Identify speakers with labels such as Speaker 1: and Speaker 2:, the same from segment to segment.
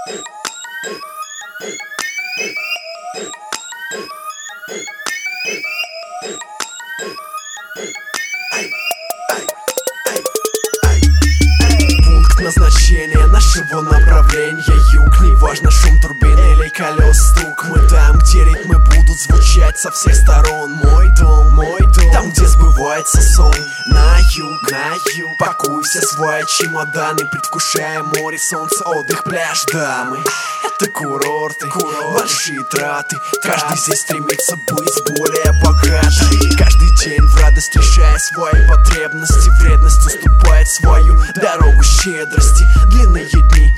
Speaker 1: Пункт назначения нашего направления юг. Неважно, шум турбины или колес стук. Мы там, где ритмы будут звучать со всех сторон. Мой дом, там, где сбывается сон. На юг, пакуй все свои чемоданы, предвкушая море, солнце, отдых, пляж, дамы. Это курорты, большие траты. Каждый здесь стремится быть более богатым. Каждый день в радость решая свои потребности, вредность уступает свою дорогу щедрости. Длинные дни,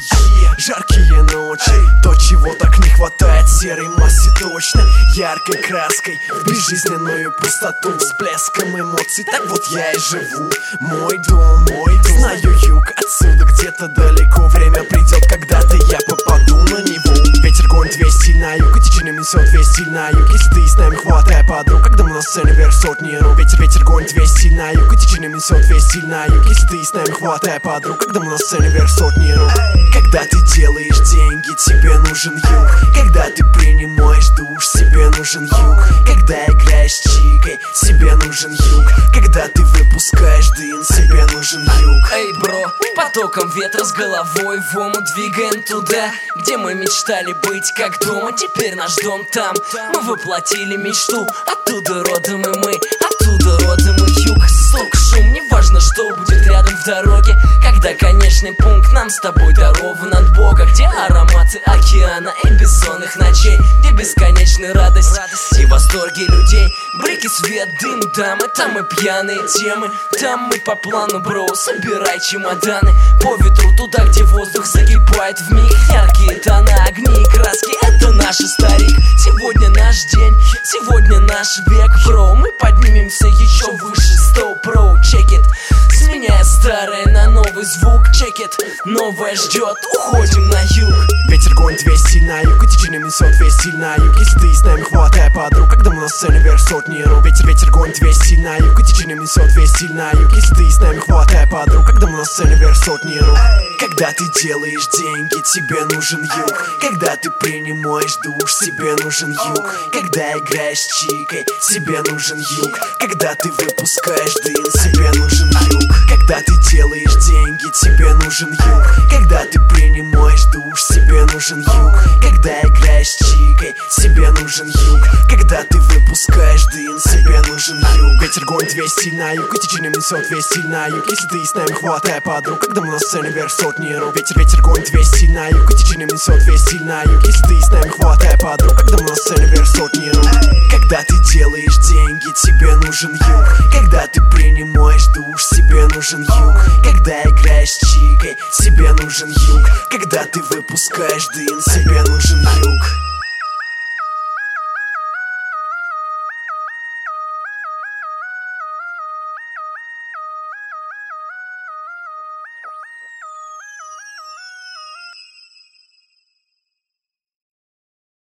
Speaker 1: жаркие ночи, то, чего так не хватает серой массе точно. Яркой краской в безжизненную пустоту, всплеском эмоций, так вот я и живу. Мой дом, знаю юг, отсюда где-то далеко. Время придет, когда-то я попаду на него. Ветер гонит весь на юг, и течение несет весь на юг. Если ты с нами, хватай подруг, когда мы на сцене вверх сотни рук. Ветер гонит весь на юг, и течение несет весь на юг. Если ты с нами, хватай подруг, когда мы на сцене вверх сотни рук. Когда ты делаешь деньги, тебе нужен юг. Когда ты принимаешь душ, тебе нужен юг. Когда играешь с чикой, тебе нужен юг. Когда ты выпускаешь дым, тебе нужен юг.
Speaker 2: Эй, бро, потоком ветра с головой в омут двигаем туда, где мы мечтали быть как дома. Теперь наш дом там, мы воплотили мечту. Оттуда родом и мы, оттуда родом и юг. Стук, шум, неважно, что будет рядом в дороге. Когда конечный пункт нам с тобой дарован от Бога. Где ароматы океана и бессонных ночей, где бесконечная радость и восторги людей. Блики, свет, дым, дамы, там и пьяные темы. Там мы по плану, бро, собирай чемоданы. По ветру туда, где воздух закипает вмиг. Яркие тона, огни и краски, это наш старик. Сегодня наш день, сегодня наш век, бро. Мы поднимемся еще выше, 100 про, check it. Сменяя старое на новый звук, check it. Новое ждет, уходим на юг.
Speaker 1: Ветер гонит весь на юг, и течение несет весь на юг. Если ты с нами, хватай подруг, когда мы на сцене вверх сотни рук. Ветер гонит весь на юг, и течение несет весь на юг. Если ты с нами, хватай подруг, когда мы на сцене вверх сотни рук. Когда ты делаешь деньги, тебе нужен юг. Когда ты принимаешь душ, тебе нужен юг. Когда играешь с чикой, тебе нужен юг. Когда ты выпускаешь дым, тебе нужен юг. Когда ты делаешь деньги, тебе нужен юг. Когда ты принимаешь душ, тебе нужен юг. Когда играешь с чикой, тебе нужен юг. Когда ты выпускаешь дым, тебе нужен юг. Ветер гонит весь на юг, и течение несет весь на юг. Если ты с нами, хватай подруг, когда мы на сцене вверх сотни рук. Ветер гонит весь на юг, и течение несет весь на юг. Если ты с нами, хватай подруг, когда мы на сцене вверх сотни рук. Когда ты делаешь деньги, тебе нужен юг. Когда ты принимаешь душ, тебе нужен юг. Когда играешь с чикой, тебе нужен юг. Когда ты выпускаешь дым, тебе нужен юг.